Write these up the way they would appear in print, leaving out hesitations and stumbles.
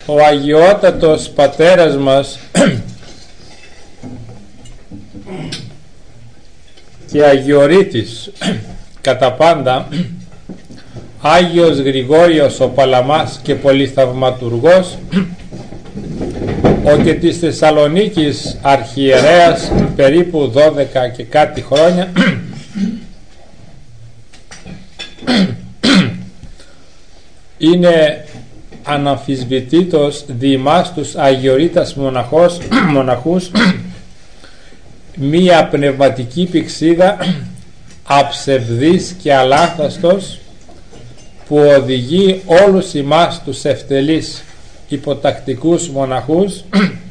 Ο αγιότατος πατέρας μας και αγιορείτης κατά πάντα, Άγιος Γρηγόριος ο Παλαμάς και πολυθαυματουργός, ο και της Θεσσαλονίκης αρχιερέας περίπου 12 και κάτι χρόνια, είναι αναμφισβητήτως διημάς τους αγιορείτας μοναχούς μία πνευματική πηξίδα, αψευδής και αλάνθαστος, που οδηγεί όλους εμάς τους ευτελείς υποτακτικούς μοναχούς,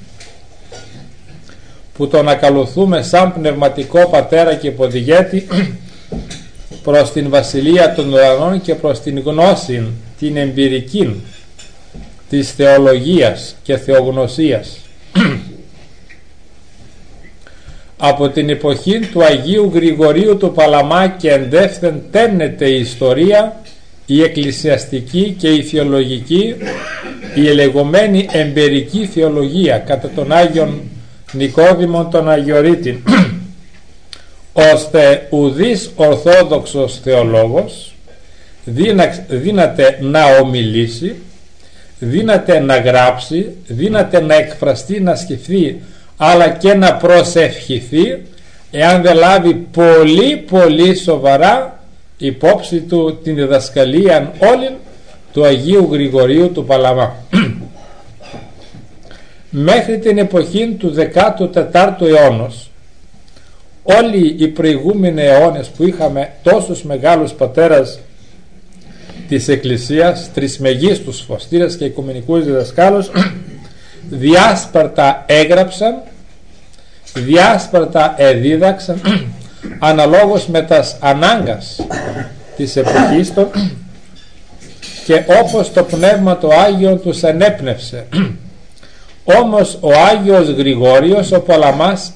που τον ακολουθούμε σαν πνευματικό πατέρα και υποδηγέτη, προς την βασιλεία των ουρανών και προς την γνώση την εμπειρική της θεολογίας και θεογνωσίας. Από την εποχή του Αγίου Γρηγορίου του Παλαμά και εντεύθεν τέμνεται η ιστορία, η εκκλησιαστική και η θεολογική, η ελεγωμένη εμπειρική θεολογία κατά τον Άγιον Νικόδημον τον Αγιορείτη, ώστε ουδής ορθόδοξος θεολόγος δύναται να ομιλήσει, δύναται να γράψει, δύναται να εκφραστεί, να σκεφτεί, αλλά και να προσευχηθεί, εάν δεν λάβει πολύ σοβαρά υπόψη του την διδασκαλία όλη του Αγίου Γρηγορίου του Παλαμά. Μέχρι την εποχή του 14ου αιώνος, όλοι οι προηγούμενοι αιώνες που είχαμε τόσους μεγάλους πατέρας της Εκκλησίας, τρισμεγίστους φωστήρες και οικουμενικούς διδασκάλους, διάσπαρτα έγραψαν, διάσπαρτα εδίδαξαν, αναλόγως με τας ανάγκας της εποχής των και όπως το Πνεύμα το Άγιον τους ενέπνευσε. Όμως ο Άγιος Γρηγόριος ο Παλαμάς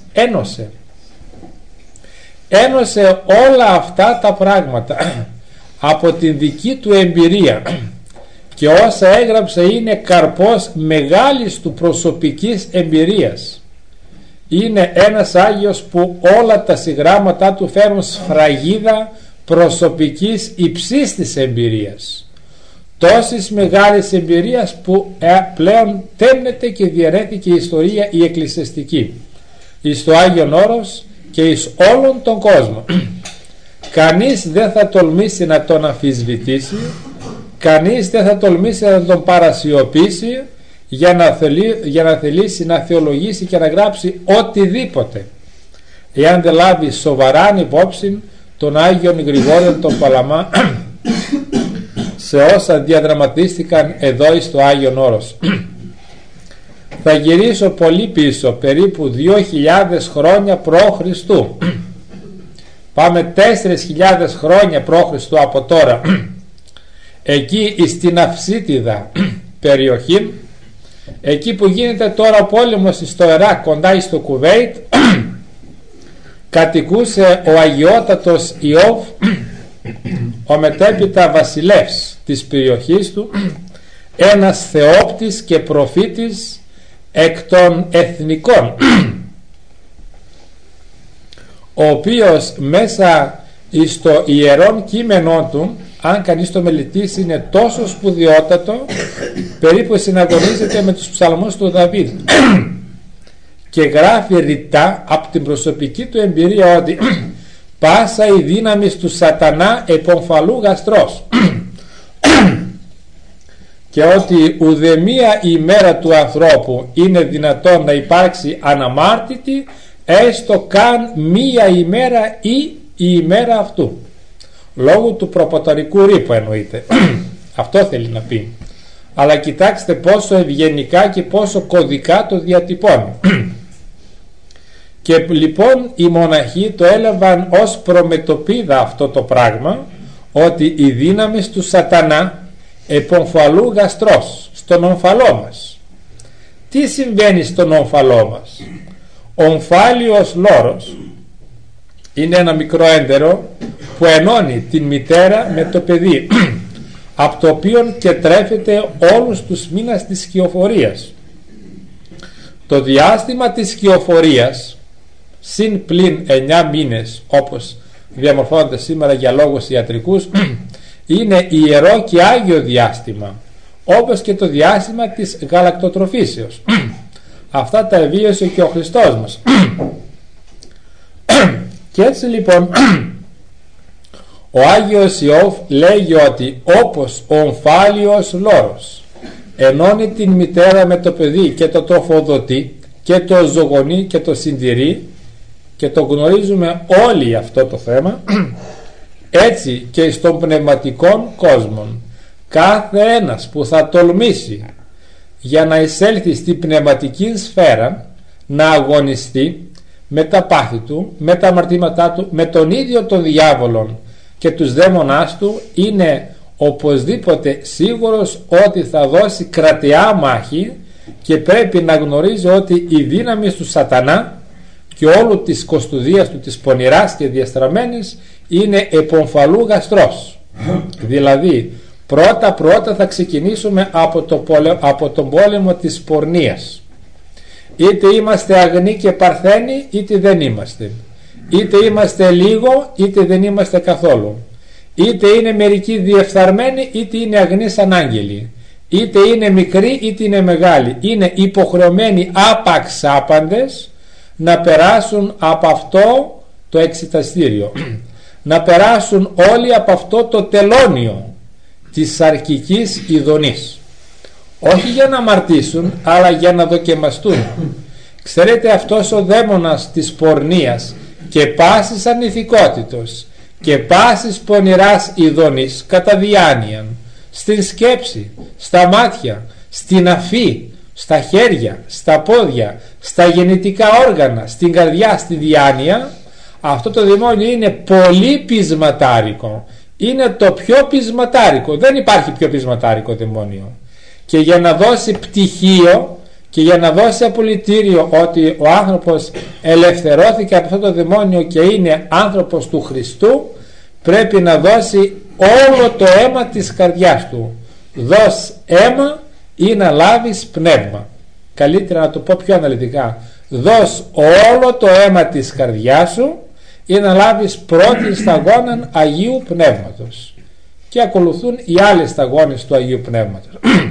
ένωσε όλα αυτά τα πράγματα από την δική του εμπειρία, και όσα έγραψε είναι καρπός μεγάλης του προσωπικής εμπειρίας. Είναι ένας Άγιος που όλα τα συγγράμματά του φέρουν σφραγίδα προσωπικής υψίστης εμπειρίας, τόσης μεγάλης εμπειρίας που πλέον τέμνεται και διαιρέθηκε η ιστορία η εκκλησιαστική εις το Άγιον Όρος και εις όλον τον κόσμο. Κανείς δεν θα τολμήσει να τον αμφισβητήσει, κανείς δεν θα τολμήσει να τον παρασιωπήσει για να θελήσει να θεολογήσει και να γράψει οτιδήποτε, εάν δεν λάβει σοβαρά υπόψη τον Άγιον Γρηγόριο τον Παλαμά σε όσα διαδραματίστηκαν εδώ στο Άγιον Όρος. Θα γυρίσω πολύ πίσω, περίπου 2.000 χρόνια π.Χ. Πάμε 4.000 χρόνια π.Χ. από τώρα, εκεί στην Αυσίτιδα περιοχή, εκεί που γίνεται τώρα ο πόλεμος στο Ιράκ κοντά στο Κουβέιτ, κατοικούσε ο αγιότατος Ιώβ, ο μετέπειτα βασιλεύς της περιοχής του, ένας θεόπτης και προφήτης εκ των εθνικών, ο οποίος μέσα στο ιερόν κείμενό του, αν κανείς το μελετήσει, είναι τόσο σπουδαιότατο, περίπου συναγωνίζεται με τους ψαλμούς του Δαβίδ, και γράφει ρητά από την προσωπική του εμπειρία ότι πάσα η δύναμη του σατανά επομφαλού γαστρός και ότι ουδεμία ημέρα του ανθρώπου είναι δυνατόν να υπάρξει αναμάρτητη, έστω καν μία ημέρα ή η ημέρα αυτού, λόγω του προποταρικού ρήπου εννοείται. Αυτό θέλει να πει, αλλά κοιτάξτε πόσο ευγενικά και πόσο κωδικά το διατυπώνει. Και λοιπόν οι μοναχοί το έλαβαν ως προμετωπίδα αυτό το πράγμα, ότι η δύναμη του σατανά επομφαλού γαστρός, στον ομφαλό μας. Τι συμβαίνει στον ομφαλό μας? Ο ομφάλιος λόρος είναι ένα μικρό έντερο που ενώνει την μητέρα με το παιδί. από το οποίο και τρέφεται όλους τους μήνες της σκιοφορίας. Το διάστημα της σκιοφορίας, συν πλην 9 μήνες, όπως διαμορφώνονται σήμερα για λόγους ιατρικούς, είναι ιερό και άγιο διάστημα, όπως και το διάστημα της γαλακτοτροφήσεως. Αυτά τα εβίωσε και ο Χριστός μας. Και έτσι λοιπόν ο Άγιος Ιώβ λέγει ότι όπως ο ομφάλιος λόρος ενώνει την μητέρα με το παιδί και το τροφοδοτεί και το ζωγονεί και το συντηρεί, και το γνωρίζουμε όλοι αυτό το θέμα, έτσι και στον πνευματικό κόσμο κάθε ένας που θα τολμήσει για να εισέλθει στην πνευματική σφαίρα, να αγωνιστεί με τα πάθη του, με τα αμαρτήματά του, με τον ίδιο τον διάβολο και τους δαίμονάς του, είναι οπωσδήποτε σίγουρος ότι θα δώσει κρατεά μάχη, και πρέπει να γνωρίζει ότι η δύναμη του σατανά και όλου της κοστουδίας του, της πονηράς και διαστραμμένης, είναι επομφαλού γαστρός. Δηλαδή πρώτα θα ξεκινήσουμε από τον πόλεμο της πορνείας. Είτε είμαστε αγνοί και παρθένοι, είτε δεν είμαστε. Είτε είμαστε λίγο, είτε δεν είμαστε καθόλου. Είτε είναι μερικοί διεφθαρμένοι, είτε είναι αγνοί σαν άγγελοι. Είτε είναι μικροί, είτε είναι μεγάλοι. Είναι υποχρεωμένοι άπαξ άπαντες να περάσουν από αυτό το εξεταστήριο. Να περάσουν όλοι από αυτό το τελώνιο της σαρκικής ειδονής. Όχι για να αμαρτήσουν, αλλά για να δοκιμαστούν. Ξέρετε, αυτός ο δαίμονας της πορνείας και πάσης ανηθικότητος και πάσης πονηράς ειδονής, κατά διάνοια, στην σκέψη, στα μάτια, στην αφή, στα χέρια, στα πόδια, στα γεννητικά όργανα, στην καρδιά, στη διάνοια, αυτό το δαιμόνιο είναι πολύ πεισματάρικο. Είναι το πιο πεισματάρικο. Δεν υπάρχει πιο πεισματάρικο δαιμόνιο. Και για να δώσει πτυχίο και για να δώσει απολυτήριο ότι ο άνθρωπος ελευθερώθηκε από αυτό το δαιμόνιο και είναι άνθρωπος του Χριστού, πρέπει να δώσει όλο το αίμα της καρδιάς του. Δώσ' αίμα ή να λάβεις πνεύμα. Καλύτερα να το πω πιο αναλυτικά. Δώσ' όλο το αίμα της καρδιάς σου ή να λάβεις πρώτη σταγόνα Αγίου Πνεύματος. Και ακολουθούν οι άλλες σταγόνες του Αγίου Πνεύματος.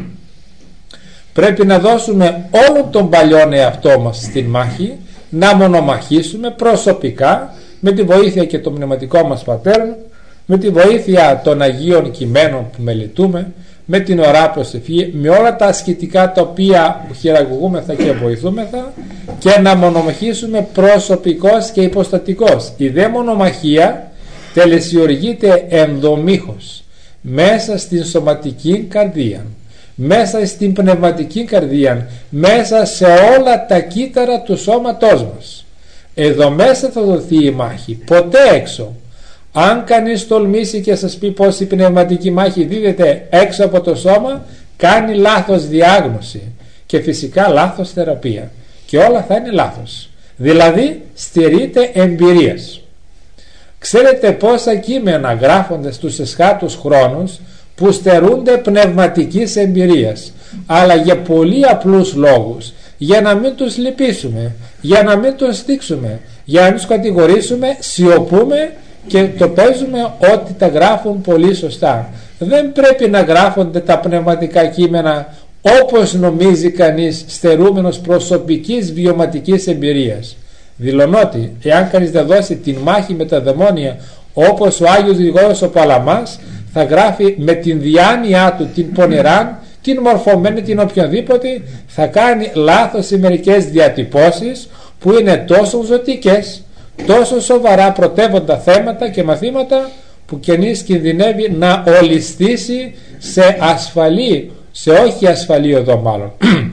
Πρέπει να δώσουμε όλο τον παλιόν εαυτό μας στην μάχη, να μονομαχήσουμε προσωπικά με τη βοήθεια και των πνευματικών μας πατέρων, με τη βοήθεια των Αγίων κειμένων που μελετούμε, με την ωρά προσευχή, με όλα τα ασκητικά τα οποία χειραγωγούμεθα και βοηθούμεθα, και να μονομαχήσουμε προσωπικός και υποστατικός. Η δε μονομαχία τελεσιοργείται ενδομήχως μέσα στην σωματική καρδία, μέσα στην πνευματική καρδία, μέσα σε όλα τα κύτταρα του σώματός μας. Εδώ μέσα θα δοθεί η μάχη, ποτέ έξω. Αν κανείς τολμήσει και σας πει πως η πνευματική μάχη δίδεται έξω από το σώμα, κάνει λάθος διάγνωση και φυσικά λάθος θεραπεία, και όλα θα είναι λάθος. Δηλαδή στερείται εμπειρίας. Ξέρετε πόσα κείμενα γράφονται στους εσχάτους χρόνους που στερούνται πνευματικής εμπειρίας, αλλά για πολύ απλούς λόγους, για να μην τους λυπήσουμε, για να μην τους στίξουμε, για να μην τους κατηγορήσουμε, σιωπούμε και το παίζουμε ότι τα γράφουν πολύ σωστά. Δεν πρέπει να γράφονται τα πνευματικά κείμενα όπως νομίζει κανείς, στερούμενος προσωπικής βιωματικής εμπειρίας. Δηλώνω ότι εάν κανείς δεν δώσει την μάχη με τα δαιμόνια όπως ο Άγιος Γρηγόριος ο Παλαμάς, θα γράφει με την διάνοιά του την πονηράν, την μορφωμένη, την οποιονδήποτε, θα κάνει λάθος σε μερικές διατυπώσεις που είναι τόσο ζωτικές, τόσο σοβαρά πρωτεύοντα θέματα και μαθήματα, που κανείς κινδυνεύει να ολιστήσει σε ασφαλή, σε όχι ασφαλή οδό μάλλον.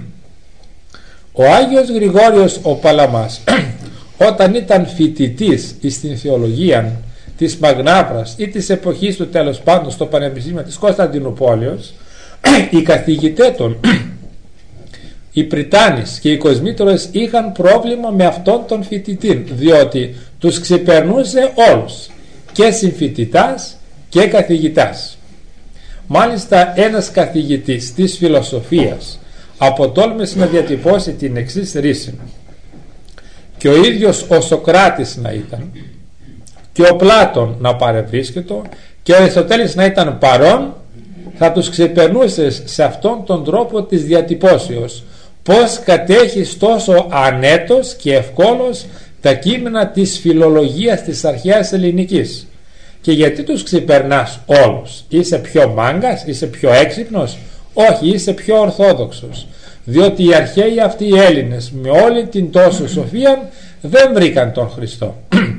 Ο Άγιος Γρηγόριος ο Παλαμάς όταν ήταν φοιτητής στην θεολογία της Μαγνάβρας ή της εποχής του, τέλος πάντων στο Πανεπιστήμιο της Κωνσταντινούπολης, οι καθηγητές των, οι Πριτάνης και οι Κοσμήτωρες είχαν πρόβλημα με αυτόν τον φοιτητή, διότι τους ξεπερνούσε όλους, και συμφοιτητάς και καθηγητάς. Μάλιστα ένας καθηγητής της φιλοσοφίας αποτόλμησε να διατυπώσει την εξής ρίση: και ο ίδιος ο Σοκράτης να ήταν, και ο Πλάτων να παρευρίσκετο, και ο Αριστοτέλης να ήταν παρόν, θα τους ξεπερνούσες σε αυτόν τον τρόπο της διατυπώσεως, πως κατέχεις τόσο ανέτος και ευκόλως τα κείμενα της φιλολογίας της αρχαίας ελληνικής. Και γιατί τους ξεπερνάς όλους? Είσαι πιο μάγκας, είσαι πιο έξυπνος? Όχι, είσαι πιο ορθόδοξος, διότι οι αρχαίοι αυτοί οι Έλληνες με όλη την τόσο σοφία δεν βρήκαν τον Χριστό.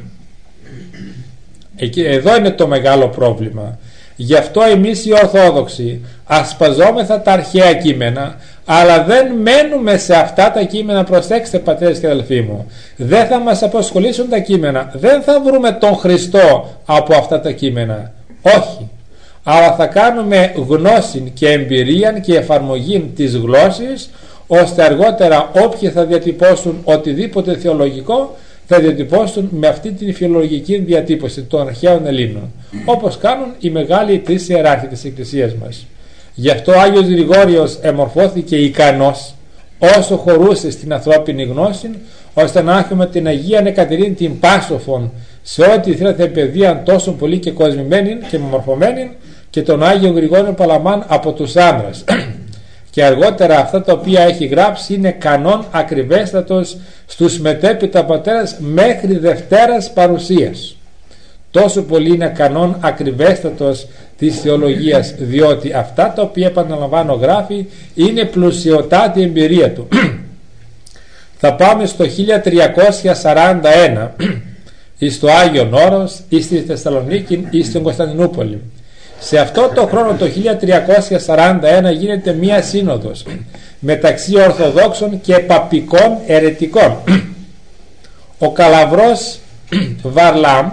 Εδώ είναι το μεγάλο πρόβλημα. Γι' αυτό εμείς οι Ορθόδοξοι ασπαζόμεθα τα αρχαία κείμενα, αλλά δεν μένουμε σε αυτά τα κείμενα. Προσέξτε πατέρες και αδελφοί μου, δεν θα μας απασχολήσουν τα κείμενα, δεν θα βρούμε τον Χριστό από αυτά τα κείμενα, όχι, αλλά θα κάνουμε γνώση και εμπειρία και εφαρμογή της γλώσσης, ώστε αργότερα όποιοι θα διατυπώσουν οτιδήποτε θεολογικό θα διατυπώσουν με αυτή την φιλολογική διατύπωση των αρχαίων Ελλήνων, όπως κάνουν οι μεγάλοι τρεις ιεράρχοι της Εκκλησίας μας. Γι' αυτό ο Άγιος Γρηγόριος εμορφώθηκε ικανός όσο χωρούσε στην ανθρώπινη γνώση, ώστε να έχουμε την Αγία Εκατερίνη την Πάσοφον σε ό,τι θέλετε παιδεία τόσο πολύ και κοσμημένη και μορφωμένη, και τον Άγιο Γρηγόριο Παλαμάν από τους άνδρες. Και αργότερα αυτά τα οποία έχει γράψει είναι κανόν ακριβέστατος στους μετέπειτα πατέρας μέχρι Δευτέρας Παρουσίας. Τόσο πολύ είναι κανόν ακριβέστατος της θεολογίας, διότι αυτά τα οποία επαναλαμβάνω γράφει είναι πλουσιωτάτη εμπειρία του. Θα πάμε στο 1341 στο Άγιον Όρος ή στη Θεσσαλονίκη ή στην Κωνσταντινούπολη. Σε αυτό το χρόνο το 1341 γίνεται μία σύνοδος μεταξύ Ορθοδόξων και Παπικών αιρετικών. Ο Καλαβρός Βαρλάμ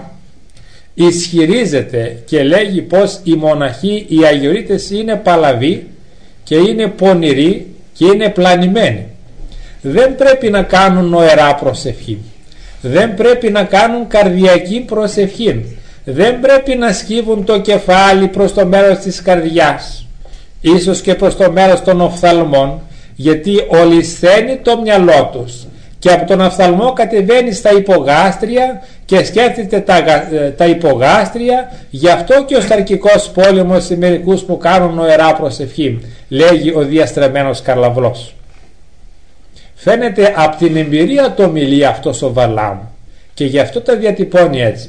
ισχυρίζεται και λέγει πως οι μοναχοί, οι αγιορείτες είναι παλαβοί και είναι πονηροί και είναι πλανημένοι. Δεν πρέπει να κάνουν νοερά προσευχή, δεν πρέπει να κάνουν καρδιακή προσευχή, δεν πρέπει να σκύβουν το κεφάλι προς το μέρος της καρδιάς, ίσως και προς το μέρος των οφθαλμών, γιατί ολισθαίνει το μυαλό τους και από τον οφθαλμό κατεβαίνει στα υπογάστρια και σκέφτεται τα υπογάστρια. Γι' αυτό και ο Σταρκικός πόλεμος σε μερικούς που κάνουν νοερά προσευχή, λέγει ο διαστρεμμένος Καρλαυρός. Φαίνεται από την εμπειρία το ομιλεί αυτός ο Βαρλάμ και γι' αυτό τα διατυπώνει έτσι.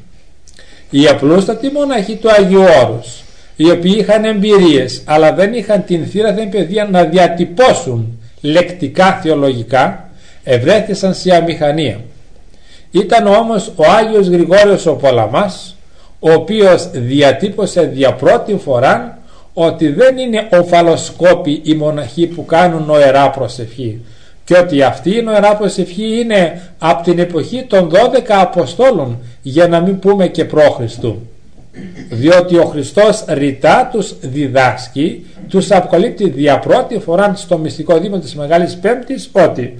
Οι απλούστατοι μοναχοί του Αγίου Όρους, οι οποίοι είχαν εμπειρίες αλλά δεν είχαν την θύρα παιδεία να διατυπώσουν λεκτικά θεολογικά, ευρέθησαν σε αμηχανία. Ήταν όμως ο Άγιος Γρηγόριος ο Παλαμάς, ο οποίος διατύπωσε δια πρώτη φορά ότι δεν είναι οφαλοσκόποι οι μοναχοί που κάνουν νοερά προσευχή, και ότι αυτή η νοερά προσευχή είναι από την εποχή των 12 Αποστόλων, για να μην πούμε και προ-Χριστού, διότι ο Χριστός ρητά τους διδάσκει, τους αποκαλύπτει δια πρώτη φορά στο μυστικό δείγμα της Μεγάλης Πέμπτης ότι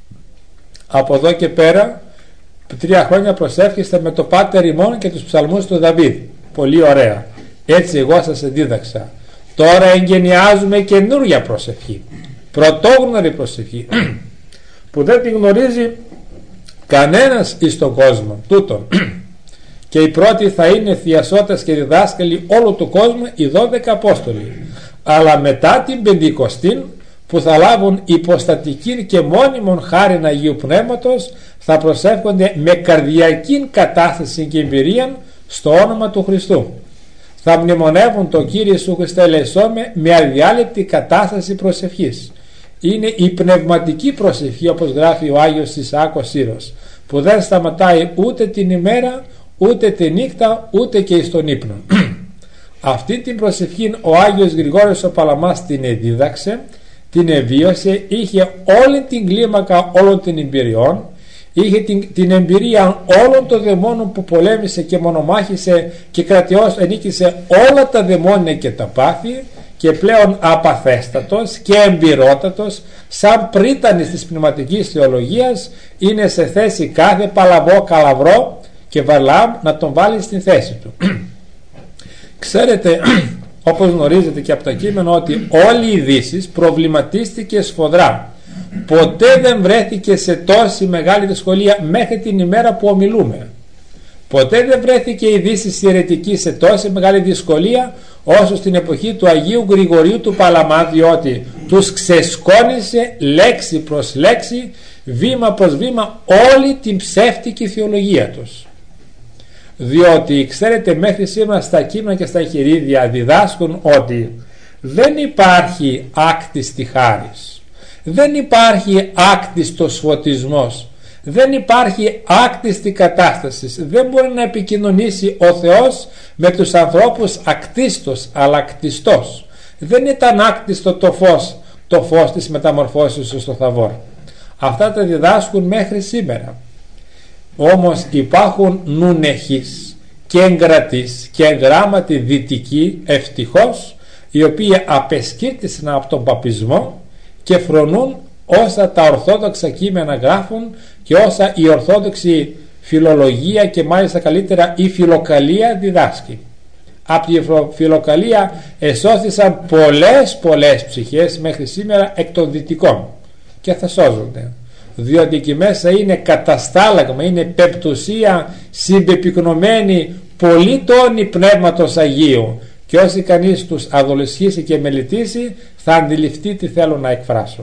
από εδώ και πέρα 3 χρόνια προσεύχεστε με το Πάτερ ημών και τους ψαλμούς του Δαβίδ. Πολύ ωραία, έτσι εγώ σας δίδαξα. Τώρα εγγενιάζουμε καινούρια προσευχή, πρωτόγνωρη προσευχή που δεν τη γνωρίζει κανένας εις τον κόσμο τούτον, και οι πρώτοι θα είναι θειασότες και διδάσκαλοι όλου του κόσμου οι 12 Απόστολοι, αλλά μετά την Πεντηκοστήν που θα λάβουν υποστατική και μόνιμον χάριν Αγίου Πνεύματος, θα προσεύχονται με καρδιακή κατάσταση και εμπειρία στο όνομα του Χριστού. Θα μνημονεύουν το Κύριε Ιησού Χριστέ ελεησόμε με αδιάλειπτη κατάσταση προσευχής. Είναι η πνευματική προσευχή, όπως γράφει ο Άγιος Ισαάκος Σύρος, που δεν σταματάει ούτε την ημέρα, ούτε τη νύχτα, ούτε και εις τον ύπνο. Αυτή την προσευχή ο Άγιος Γρηγόριος ο Παλαμάς την εδίδαξε, την εβίωσε, είχε όλη την κλίμακα όλων των εμπειριών, είχε την εμπειρία όλων των δαιμόνων που πολέμησε και μονομάχησε και κρατιώς ενίκησε όλα τα δαιμόνια και τα πάθη, και πλέον απαθέστατος και εμπειρότατος, σαν πρίτανης της πνευματικής θεολογίας, είναι σε θέση κάθε παλαβό Καλαβρό και Βαρλάμ να τον βάλει στην θέση του. Ξέρετε, όπως γνωρίζετε και από τα κείμενα, ότι όλη η Δύση προβληματίστηκε σφοδρά. Ποτέ δεν βρέθηκε σε τόση μεγάλη δυσκολία μέχρι την ημέρα που ομιλούμε. Ποτέ δεν βρέθηκε η Δύση αιρετική σε τόση μεγάλη δυσκολία όσο στην εποχή του Αγίου Γρηγορίου του Παλαμά, διότι τους ξεσκόνησε λέξη προς λέξη, βήμα προς βήμα, όλη την ψεύτικη θεολογία τους. Διότι ξέρετε, μέχρι σήμερα στα κείμενα και στα εγχειρίδια διδάσκουν ότι δεν υπάρχει άκτιστη χάρις, δεν υπάρχει άκτιστος φωτισμός, δεν υπάρχει άκτιστη κατάσταση. Δεν μπορεί να επικοινωνήσει ο Θεός με τους ανθρώπους ακτίστος, αλλά ακτιστός. Δεν ήταν άκτιστο το φως της μεταμορφώσεως στο Θαβόρ. Αυτά τα διδάσκουν μέχρι σήμερα. Όμως υπάρχουν νουνεχείς και εγκρατείς και εγγράμματοι δυτικοί, ευτυχώς, οι οποίοι απεσκύρτησαν από τον παπισμό και φρονούν όσα τα ορθόδοξα κείμενα γράφουν και όσα η ορθόδοξη φιλολογία και μάλιστα καλύτερα η φιλοκαλία διδάσκει. Από τη φιλοκαλία εσώθησαν πολλές ψυχές μέχρι σήμερα εκ των δυτικών και θα σώζονται, διότι εκεί μέσα είναι καταστάλαγμα, είναι πεπτουσία συμπεπυκνωμένη πολλοί τόνοι Πνεύματος Αγίου, και όσοι κανείς τους αδολισχύσει και μελετήσει θα αντιληφθεί τι θέλω να εκφράσω.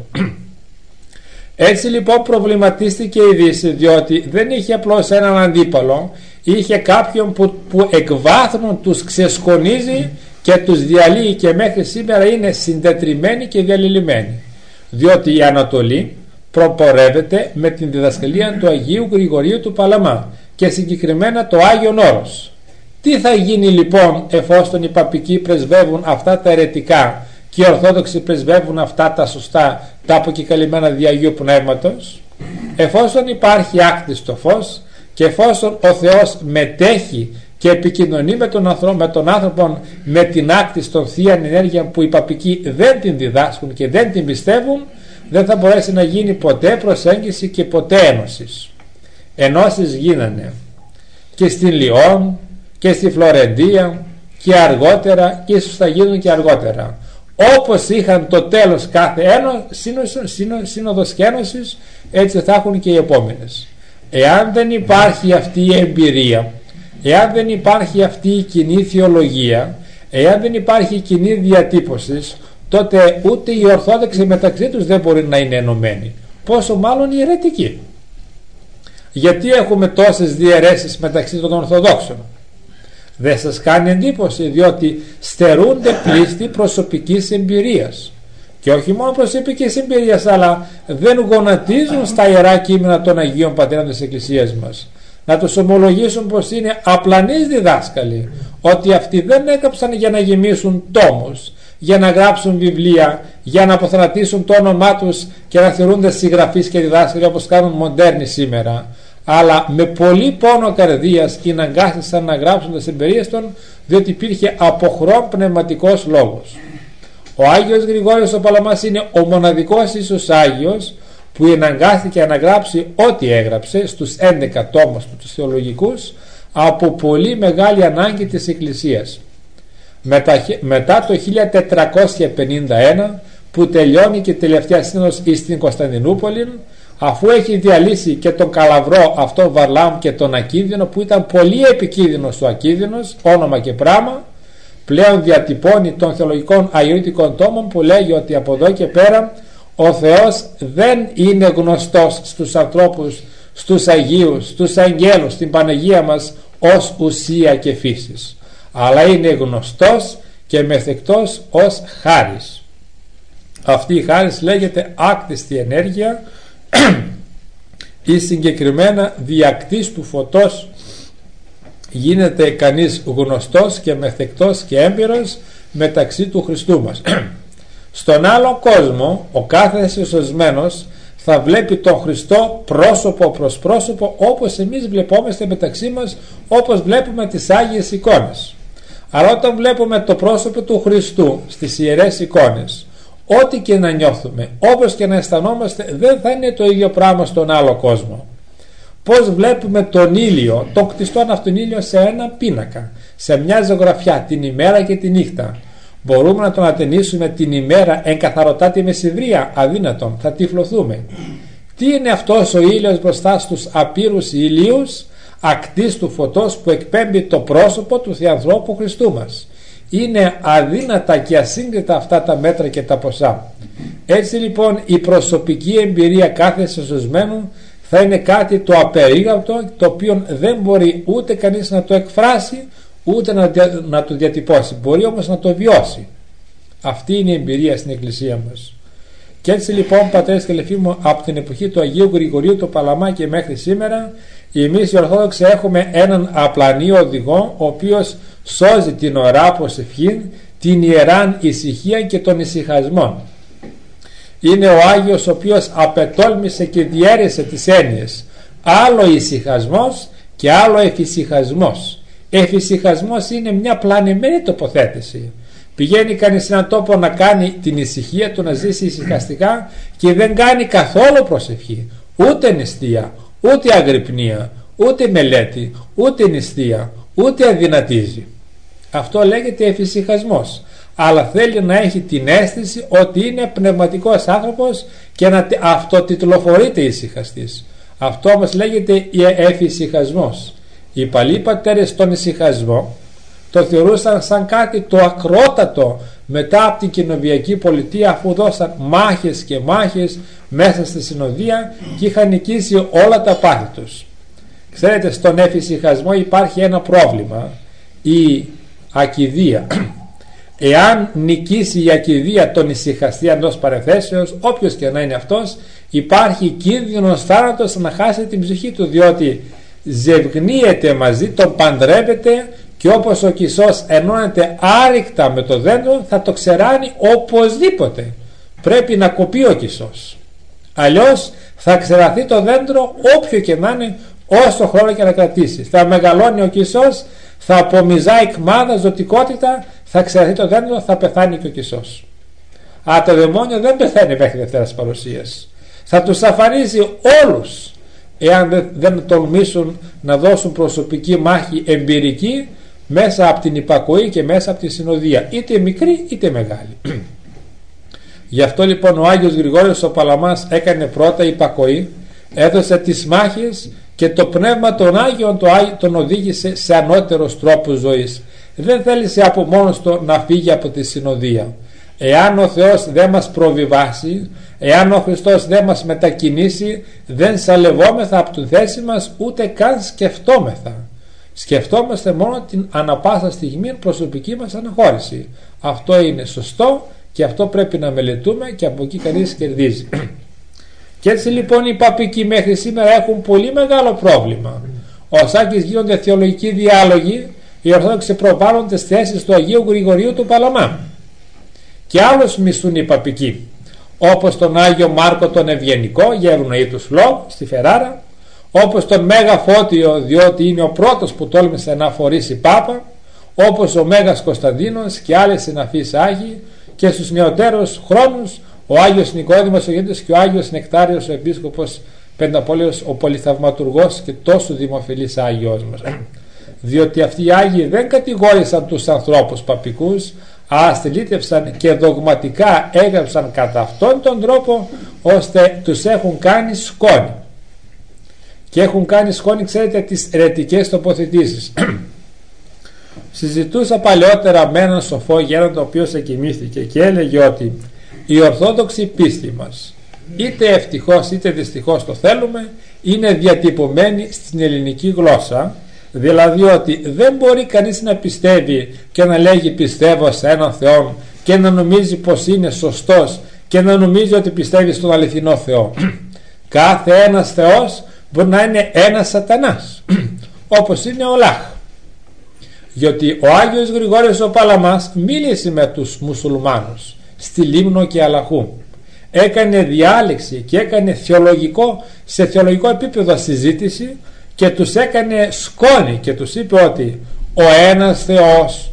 Έτσι λοιπόν προβληματίστηκε η Δύση, διότι δεν είχε απλώς έναν αντίπαλο, είχε κάποιον που εκ βάθρων τους ξεσκονίζει και τους διαλύει, και μέχρι σήμερα είναι συντετριμμένοι και διαλυλημένοι, διότι η Ανατολή προπορεύεται με την διδασκαλία του Αγίου Γρηγορίου του Παλαμά και συγκεκριμένα το Άγιον Όρος. Τι θα γίνει λοιπόν εφόσον οι παπικοί πρεσβεύουν αυτά τα αιρετικά και οι Ορθόδοξοι πρεσβεύουν αυτά τα σωστά, τα αποκεκαλυμμένα δι' Αγίου Πνεύματος? Εφόσον υπάρχει άκτιστο φως και εφόσον ο Θεός μετέχει και επικοινωνεί με τον άνθρωπο με την άκτιστον θεία ενέργεια που οι παπικοί δεν την διδάσκουν και δεν την πιστεύουν, δεν θα μπορέσει να γίνει ποτέ προσέγγιση και ποτέ ένωσης. Ενώσεις γίνανε και στην Λιόν και στη Φλωρεντία και αργότερα, και ίσως θα γίνουν και αργότερα. Όπως είχαν το τέλος κάθε σύνοδος και ένωσης, έτσι θα έχουν και οι επόμενες. Εάν δεν υπάρχει αυτή η εμπειρία, εάν δεν υπάρχει αυτή η κοινή θεολογία, εάν δεν υπάρχει η κοινή διατύπωση, τότε ούτε οι Ορθόδοξοι μεταξύ τους δεν μπορεί να είναι ενωμένοι, πόσο μάλλον οι αιρετικοί. Γιατί έχουμε τόσες διαιρέσεις μεταξύ των Ορθοδόξων? Δεν σας κάνει εντύπωση? Διότι στερούνται πλήστη προσωπικής εμπειρίας, και όχι μόνο προσωπικής εμπειρίας, αλλά δεν γονατίζουν στα Ιερά Κείμενα των Αγίων Πατέρων της Εκκλησίας μας να τους ομολογήσουν πως είναι απλανείς διδάσκαλοι, ότι αυτοί δεν έγραψαν για να γεμίσουν τόμους, για να γράψουν βιβλία, για να αποθανατήσουν το όνομά τους και να θεωρούνται συγγραφείς και διδάσκαλοι όπως κάνουν μοντέρνοι σήμερα, αλλά με πολύ πόνο καρδίας αναγκάστησαν να γράψουν τις εμπειρίες των, διότι υπήρχε αποχρόν πνευματικός λόγος. Ο Άγιος Γρηγόριος ο Παλαμάς είναι ο μοναδικός ίσως Άγιος που αναγκάστηκε να γράψει ό,τι έγραψε στους 11 τόμους του τους θεολογικούς από πολύ μεγάλη ανάγκη της Εκκλησίας. Μετά το 1451 που τελειώνει και η τελευταία σύνοδος στην Κωνσταντινούπολη, αφού έχει διαλύσει και τον Καλαβρό αυτό Βαρλάμ και τον Ακίνδυνο, που ήταν πολύ επικίνδυνος ο Ακίνδυνος, όνομα και πράγμα, πλέον διατυπώνει των θεολογικών αγιορείτικων τόμων που λέγει ότι από εδώ και πέρα ο Θεός δεν είναι γνωστός στους ανθρώπους, στους Αγίους, στους αγγέλους, στην Παναγία μας ως ουσία και φύσης, αλλά είναι γνωστός και μεθεκτός ως χάρις. Αυτή η χάρις λέγεται άκτιστη ενέργεια ή συγκεκριμένα διακτής του φωτός γίνεται κανείς γνωστός και μεθεκτός και έμπειρος μεταξύ του Χριστού μας. Στον άλλο κόσμο ο κάθε εσωσμένος θα βλέπει τον Χριστό πρόσωπο προς πρόσωπο, όπως εμείς βλεπόμαστε μεταξύ μας, όπως βλέπουμε τις Άγιες εικόνες. Αλλά όταν βλέπουμε το πρόσωπο του Χριστού στις Ιερές εικόνες, ό,τι και να νιώθουμε, όπως και να αισθανόμαστε, δεν θα είναι το ίδιο πράγμα στον άλλο κόσμο. Πώς βλέπουμε τον ήλιο, τον κτιστόν αυτόν ήλιο σε ένα πίνακα, σε μια ζωγραφιά, την ημέρα και τη νύχτα. Μπορούμε να τον ατενίσουμε την ημέρα εν καθαρωτά τη μεσηβρία? Αδύνατον, θα τυφλωθούμε. Τι είναι αυτός ο ήλιος μπροστά στους απείρους ηλίους ακτής του φωτός που εκπέμπει το πρόσωπο του Θεανθρώπου Χριστού μας? Είναι αδύνατα και ασύγκριτα αυτά τα μέτρα και τα ποσά. Έτσι λοιπόν η προσωπική εμπειρία κάθε σωσμένου θα είναι κάτι το απερίγραπτο, το οποίο δεν μπορεί ούτε κανείς να το εκφράσει ούτε να το διατυπώσει. Μπορεί όμως να το βιώσει. Αυτή είναι η εμπειρία στην Εκκλησία μας. Και έτσι λοιπόν, πατέρες και αδελφοί μου, από την εποχή του Αγίου Γρηγορίου του Παλαμά και μέχρι σήμερα, εμείς οι Ορθόδοξοι έχουμε έναν απλανή οδηγό, ο οποίος σώζει την ωρά προσευχή, την ιεράν ησυχία και τον ησυχασμό. Είναι ο Άγιος ο οποίος απετόλμησε και διέρεσε τις έννοιες. Άλλο ησυχασμός και άλλο εφησυχασμός. Εφησυχασμός είναι μια πλανεμένη τοποθέτηση. Πηγαίνει κανείς σε έναν τόπο να κάνει την ησυχία του, να ζήσει ησυχαστικά και δεν κάνει καθόλου προσευχή, ούτε νηστεία, ούτε αγρυπνία, ούτε μελέτη, ούτε νηστεία, ούτε αδυνατίζει. Αυτό λέγεται εφησυχασμός. Αλλά θέλει να έχει την αίσθηση ότι είναι πνευματικός άνθρωπος και να αυτοτιτλοφορείται ησυχαστής. Αυτό όμως λέγεται εφησυχασμός. Οι παλιοί πατέρες τον ησυχασμό το θεωρούσαν σαν κάτι το ακρότατο μετά από την κοινοβιακή πολιτεία, αφού δώσαν μάχες και μάχες μέσα στη συνοδεία και είχαν νικήσει όλα τα πάθη τους. Ξέρετε, στον εφησυχασμό υπάρχει ένα πρόβλημα, η ακηδία. Εάν νικήσει η ακηδία τον ησυχαστή εντός παρενθέσεως, όποιος και να είναι αυτός, υπάρχει κίνδυνος θάνατος να χάσει την ψυχή του, διότι ζευγνύεται μαζί, τον παντρεύεται και όπως ο Κισός ενώνεται άρρηκτα με το δέντρο, θα το ξεράνει οπωσδήποτε. Πρέπει να κοπεί ο Κισός, αλλιώς θα ξεραθεί το δέντρο όποιο και να είναι, όσο χρόνο και να κρατήσει. Θα μεγαλώνει ο Κισός, θα απομυζάει κμάδα, ζωτικότητα, θα ξεραθεί το δέντρο, θα πεθάνει και ο Κισός. Αλλά το δαιμόνιο δεν πεθαίνει μέχρι Δευτέρας Παρουσίας. Θα τους αφανίζει όλους, εάν δεν τολμήσουν να δώσουν προσωπική μάχη εμπειρική μέσα από την υπακοή και μέσα από τη συνοδεία, είτε μικρή είτε μεγάλη. Γι' αυτό λοιπόν ο Άγιος Γρηγόριος ο Παλαμάς έκανε πρώτα υπακοή, έδωσε τις μάχες και το πνεύμα των Άγιων τον οδήγησε σε ανώτερος τρόπους ζωής. Δεν θέλησε από μόνος του να φύγει από τη συνοδεία. Εάν ο Θεός δεν μας προβιβάσει, εάν ο Χριστός δεν μας μετακινήσει, δεν σαλευόμεθα από τη θέση μας, ούτε καν σκεφτόμεθα. Σκεφτόμαστε μόνο την ανα πάσα στιγμή προσωπική μας αναχώρηση. Αυτό είναι σωστό και αυτό πρέπει να μελετούμε και από εκεί κανείς κερδίζει. Και έτσι λοιπόν οι παπικοί μέχρι σήμερα έχουν πολύ μεγάλο πρόβλημα. Ως Άκης γίνονται θεολογικοί διάλογοι, οι Ορθόδοξοι προβάλλουν τις θέσεις του Αγίου Γρηγορίου του Παλαμά. Και άλλους μισούν οι παπικοί, όπως τον Άγιο Μάρκο τον Ευγενικό για ευνοήτους λόγους στη Φεράρα, όπως τον Μέγα Φώτιο διότι είναι ο πρώτος που τόλμησε να φορήσει Πάπα, όπως ο Μέγας Κωνσταντίνος και άλλοι συναφείς Άγιοι, και στους νεωτέρους χρόνους ο Άγιος Νικόδημος ο Γέντος και ο Άγιος Νεκτάριος ο Επίσκοπος Πενταπόλεως ο Πολυθαυματουργός και τόσο δημοφιλής Άγιος μας. Διότι αυτοί οι Άγιοι δεν κατηγόρησαν τους ανθρώπους παπικούς, αστελίτευσαν και δογματικά έγραψαν κατά αυτόν τον τρόπο, ώστε τους έχουν κάνει σκόνη. Και έχουν κάνει σκόνη, ξέρετε, τις αιρετικές τοποθετήσεις. Συζητούσα παλαιότερα με έναν σοφό γέροντα, ο οποίος εκοιμήθηκε και έλεγε ότι η ορθόδοξη πίστη μας, είτε ευτυχώς είτε δυστυχώς το θέλουμε, είναι διατυπωμένη στην ελληνική γλώσσα. Δηλαδή ότι δεν μπορεί κανείς να πιστεύει και να λέγει πιστεύω σε έναν Θεό και να νομίζει πως είναι σωστός και να νομίζει ότι πιστεύει στον αληθινό Θεό. Κάθε ένας Θεός μπορεί να είναι ένας σατανάς, όπως είναι ο Λάχ. Γιατί ο Άγιος Γρηγόριος ο Παλαμάς μίλησε με τους μουσουλμάνους στη Λίμνο και Αλαχού. Έκανε διάλεξη και έκανε σε θεολογικό επίπεδο συζήτηση και τους έκανε σκόνη και τους είπε ότι ο ένας Θεός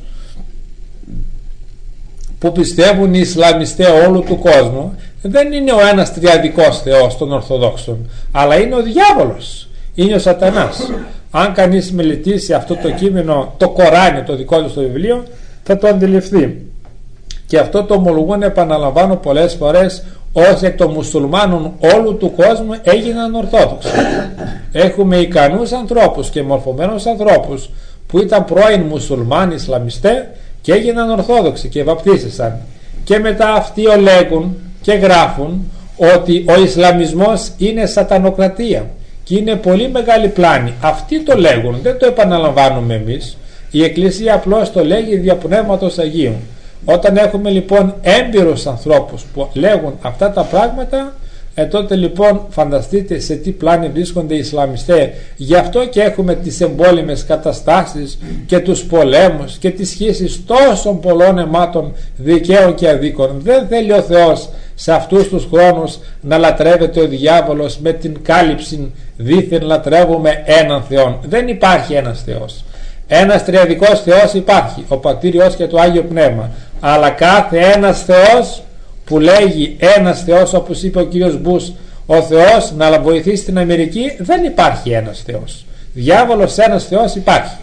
που πιστεύουν οι Ισλαμιστές όλου του κόσμου δεν είναι ο ένας τριαδικός Θεός των Ορθοδόξων, αλλά είναι ο διάβολος, είναι ο σατανάς. Αν κανείς μελετήσει αυτό το κείμενο, το Κοράνιο, το δικό του στο βιβλίο, θα το αντιληφθεί. και αυτό το ομολογούν, επαναλαμβάνω πολλές φορές, όσοι εκ των μουσουλμάνων όλου του κόσμου έγιναν Ορθόδοξοι. Έχουμε ικανούς ανθρώπους και μορφωμένους ανθρώπους που ήταν πρώην μουσουλμάνοι Ισλαμιστές και έγιναν Ορθόδοξοι και βαπτίστησαν, και μετά αυτοί λέγουν και γράφουν ότι ο Ισλαμισμός είναι σατανοκρατία και είναι πολύ μεγάλη πλάνη. Αυτοί το λέγουν, δεν το επαναλαμβάνουμε εμείς. Η Εκκλησία απλώς το λέγει δια Πνεύματος Αγίου. Όταν έχουμε λοιπόν έμπειρους ανθρώπους που λέγουν αυτά τα πράγματα, τότε λοιπόν φανταστείτε σε τι πλάνη βρίσκονται οι Ισλαμιστές. Γι' αυτό και έχουμε τις εμπόλεμες καταστάσεις και τους πολέμους και τις σχέσεις τόσων πολλών αιμάτων δικαίων και αδίκων. Δεν θέλει ο Θεός σε αυτούς τους χρόνους να λατρεύεται ο διάβολος με την κάλυψη δήθεν λατρεύουμε έναν Θεόν. Δεν υπάρχει ένας Θεός. Ένας τριαδικός Θεός υπάρχει, ο Πατήρ, Υιός και το Άγιο Πνεύμα, αλλά κάθε ένας Θεός που λέγει ένας Θεός, όπως είπε ο κύριος Μπούς, ο Θεός να βοηθήσει την Αμερική, δεν υπάρχει ένας Θεός. Διάβολος ένας Θεός υπάρχει.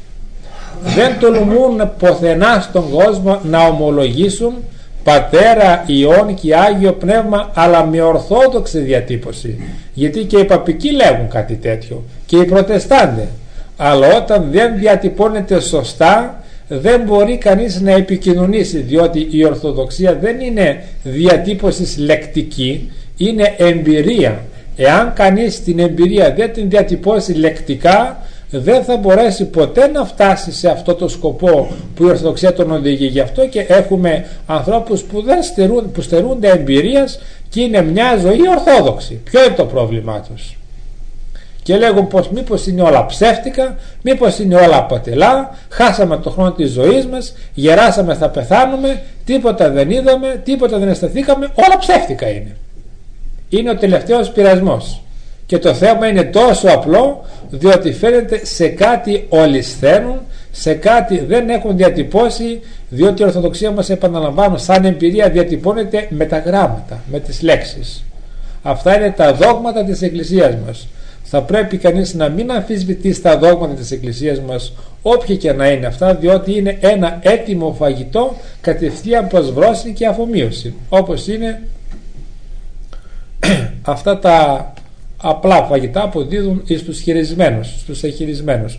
Δεν τολμούν ποθενά στον κόσμο να ομολογήσουν Πατέρα, Υιόν και Άγιο Πνεύμα, αλλά με ορθόδοξη διατύπωση, γιατί και οι παπικοί λέγουν κάτι τέτοιο και οι προτεστάντες, αλλά όταν δεν διατυπώνεται σωστά δεν μπορεί κανείς να επικοινωνήσει, διότι η Ορθοδοξία δεν είναι διατύπωση λεκτική, είναι εμπειρία. Εάν κανείς την εμπειρία δεν την διατυπώσει λεκτικά, δεν θα μπορέσει ποτέ να φτάσει σε αυτό το σκοπό που η Ορθοδοξία τον οδηγεί. Γι' αυτό και έχουμε ανθρώπους που στερούνται εμπειρίας και είναι μια ζωή ορθόδοξη. Ποιο είναι το πρόβλημά τους? Και λέγουν πως μήπως είναι όλα ψεύτικα, μήπως είναι όλα αποτελά, χάσαμε το χρόνο της ζωής μας, γεράσαμε, θα πεθάνουμε, τίποτα δεν είδαμε, τίποτα δεν αισθανθήκαμε, όλα ψεύτικα είναι. Είναι ο τελευταίος πειρασμός. Και το θέμα είναι τόσο απλό, διότι φαίνεται σε κάτι ολισθαίνουν, σε κάτι δεν έχουν διατυπώσει, διότι η Ορθοδοξία μας, επαναλαμβάνω, σαν εμπειρία διατυπώνεται με τα γράμματα, με τις λέξεις. Αυτά είναι τα δόγματα της Εκκλησίας μας. Θα πρέπει κανείς να μην αμφισβητεί στα δόγματα της Εκκλησίας μας, όποια και να είναι αυτά, διότι είναι ένα έτοιμο φαγητό κατευθείαν προς βρόση και αφομοίωση, όπως είναι αυτά τα απλά φαγητά που δίδουν στους χειρισμένους, στους εχειρισμένους.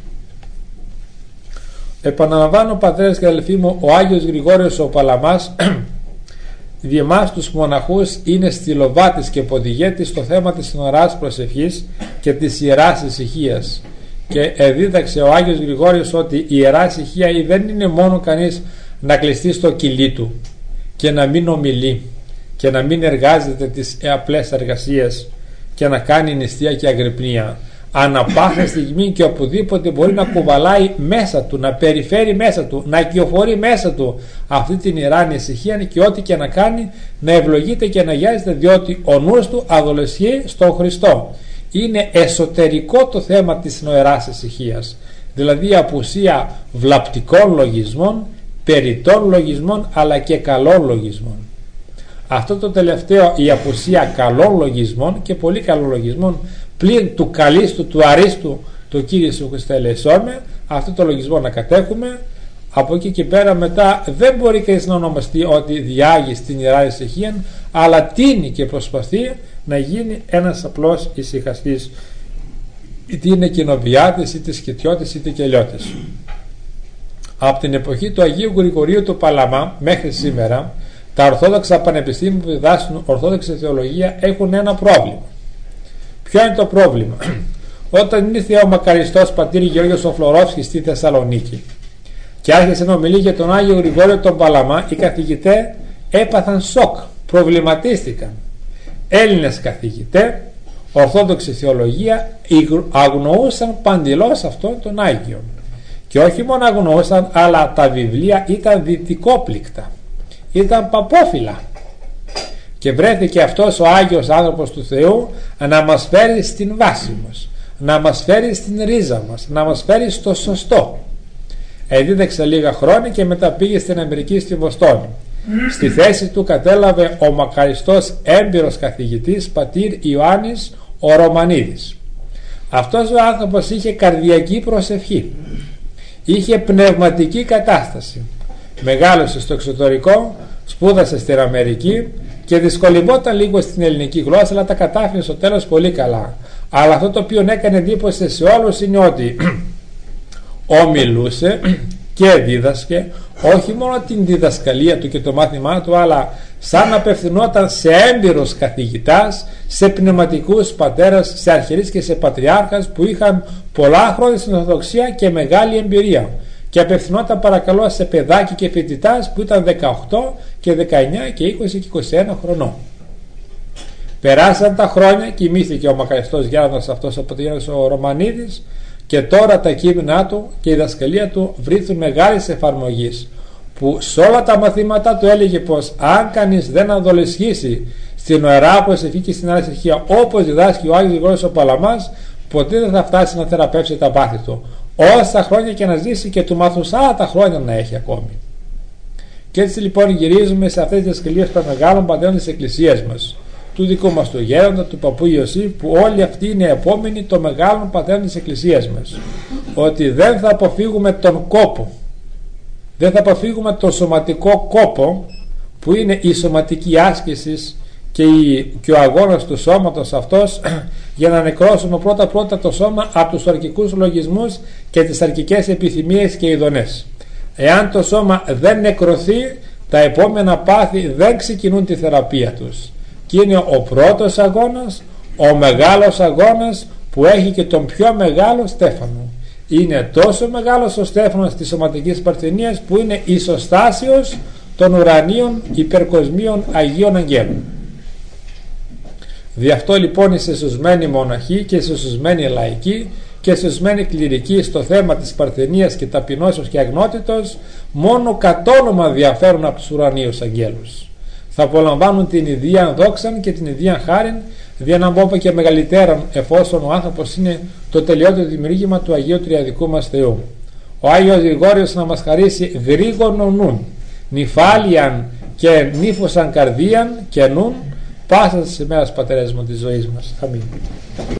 Επαναλαμβάνω, πατέρες και αδελφοί μου, ο Άγιος Γρηγόριος ο Παλαμάς δι' εμάς τους μοναχούς είναι στυλοβάτης και ποδηγέτης στο θέμα της συνοράς προσευχής και της Ιεράς Ησυχίας, και δίδαξε ο Άγιος Γρηγόριος ότι η Ιερά Ησυχία δεν είναι μόνο κανείς να κλειστεί στο κιλί του και να μην ομιλεί και να μην εργάζεται τις απλές εργασίες και να κάνει νηστεία και αγρυπνία. Ανά πάσα στιγμή και οπουδήποτε μπορεί να κουβαλάει μέσα του, να περιφέρει μέσα του, να κυοφορεί μέσα του αυτή την Ιερά Ησυχία, και ό,τι και να κάνει να ευλογείται και να γιάζεται, διότι ο νους του αδολεσχεί στον Χριστό. Είναι εσωτερικό το θέμα της Ιεράς Ησυχίας, δηλαδή η απουσία βλαπτικών λογισμών, περιττών λογισμών, αλλά και καλών λογισμών. Αυτό το τελευταίο, η απουσία καλών λογισμών και πολύ καλών λογισμών, πλην του καλίστου, του αρίστου, το Κύριε Ιησού Χριστέ ελεησόμε, αυτό το λογισμό να κατέχουμε. Από εκεί και πέρα μετά δεν μπορεί κανείς να ονομαστεί ότι διάγει στην Ιερά Ησυχία, αλλά τίνει και προσπαθεί να γίνει ένας απλός ησυχαστής, είτε είναι κοινοβιάτης, είτε σκητιώτης, είτε κελιώτης. Από την εποχή του Αγίου Γρηγορίου του Παλαμά μέχρι σήμερα, τα ορθόδοξα πανεπιστήμια που διδάσκουν ορθόδοξη θεολογία έχουν ένα πρόβλημα. Ποιο είναι το πρόβλημα? Όταν ήρθε ο μακαριστός πατήρ Γεώργιος ο Φλωρόφσκης στη Θεσσαλονίκη και άρχισε να ομιλεί για τον Άγιο Γρηγόριο τον Παλαμά, οι καθηγητές έπαθαν σοκ, προβληματίστηκαν. Έλληνες καθηγητές, ορθόδοξη θεολογία, αγνοούσαν παντελώς αυτόν τον Άγιο. Και όχι μόνο αγνοούσαν, αλλά τα βιβλία ήταν δυτικόπληκτα, ήταν παπόφυλλα. Και βρέθηκε αυτός ο Άγιος άνθρωπος του Θεού να μας φέρει στην βάση μας, να μας φέρει στην ρίζα μας, να μας φέρει στο σωστό. Δίδαξε λίγα χρόνια και μετά πήγε στην Αμερική, στη Βοστόνη. Στη θέση του κατέλαβε ο μακαριστός έμπειρος καθηγητής πατήρ Ιωάννης ο Ρωμανίδης. Αυτός ο άνθρωπος είχε καρδιακή προσευχή, είχε πνευματική κατάσταση, μεγάλωσε στο εξωτερικό, σπούδασε στην Αμερική και δυσκολευόταν λίγο στην ελληνική γλώσσα, αλλά τα κατάφερε στο τέλος πολύ καλά. Αλλά αυτό το οποίο έκανε εντύπωση σε όλους είναι ότι ομιλούσε και δίδασκε όχι μόνο την διδασκαλία του και το μάθημά του, αλλά σαν απευθυνόταν σε έμπειρος καθηγητάς, σε πνευματικούς πατέρας, σε αρχιερείς και σε πατριάρχας που είχαν πολλά χρόνια στην Ορθοδοξία και μεγάλη εμπειρία, και απευθυνόταν παρακαλώ σε παιδάκι και φοιτητάς που ήταν 18 και 19 και 20 και 21 χρονών. Περάσαν τα χρόνια, κοιμήθηκε ο μακαριστός Γιάννος αυτός από το Γιάννος ο Ρωμανίδης, και τώρα τα κείμενά του και η διδασκαλία του βρίσκουν μεγάλης εφαρμογής, που σε όλα τα μαθήματα του έλεγε πως αν κανείς δεν αδολεσχίσει στην Ιερά Προσευχή και στην Άλλη Στοιχεία όπως διδάσκει ο Άγιος Γρηγόρης ο Παλαμάς, ποτέ δεν θα φτάσει να θεραπεύσει τα πάθη του, όσα χρόνια και να ζήσει, και του Μαθουσάλα τα χρόνια να έχει ακόμη. Και έτσι λοιπόν γυρίζουμε σε αυτές τις διδασκαλίες των μεγάλων πατέρων της Εκκλησίας μας, του δικού μας του Γέροντα, του παππού Ιωσήφ, που όλοι αυτοί είναι επόμενοι των μεγάλων πατέρων της Εκκλησίας μας, ότι δεν θα αποφύγουμε τον κόπο, δεν θα αποφύγουμε τον σωματικό κόπο που είναι η σωματική άσκηση και ο αγώνας του σώματος αυτός για να νεκρώσουμε πρώτα το σώμα από τους αρκικούς λογισμούς και τις αρκικές επιθυμίες και ειδονές. Εάν το σώμα δεν νεκρωθεί, τα επόμενα πάθη δεν ξεκινούν τη θεραπεία τους, και είναι ο πρώτος αγώνας, ο μεγάλος αγώνας που έχει και τον πιο μεγάλο στέφανο. Είναι τόσο μεγάλος ο στέφανος της σωματικής παρθενίας που είναι ισοστάσιος των ουρανίων υπερκοσμίων Αγίων Αγγέλων. Δι' αυτό λοιπόν οι σεσουσμένοι μοναχοί και οι σεσουσμένοι λαϊκοί και οι σεσουσμένοι κληρικοί στο θέμα της παρθενίας και ταπεινώσεως και αγνότητος μόνο κατ' όνομα διαφέρουν από τους ουρανίους αγγέλους. Θα απολαμβάνουν την ιδία δόξαν και την ιδία χάριν, δια να μπω και μεγαλύτερον, εφόσον ο άνθρωπος είναι το τελειότερο δημιούργημα του Αγίου Τριαδικού μας Θεού. Ο Άγιος Γρηγόριος να μας χαρίσει γρήγορον νουν, νυφάλιαν και νύφωσαν καρδίαν και νουν, πάσα στις ημέρας πατέρες μου της ζωής μας. Αμήν.